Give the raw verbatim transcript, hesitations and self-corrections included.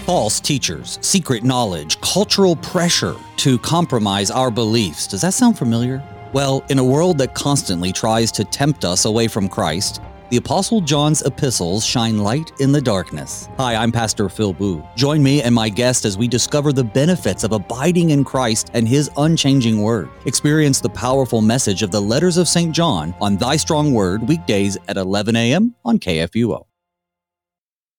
False teachers, secret knowledge, cultural pressure to compromise our beliefs. Does that sound familiar? Well, in a world that constantly tries to tempt us away from Christ, the Apostle John's epistles shine light in the darkness. Hi, I'm Pastor Phil Booe. Join me and my guest as we discover the benefits of abiding in Christ and His unchanging Word. Experience the powerful message of the letters of Saint John on Thy Strong Word weekdays at eleven a.m. on K F U O.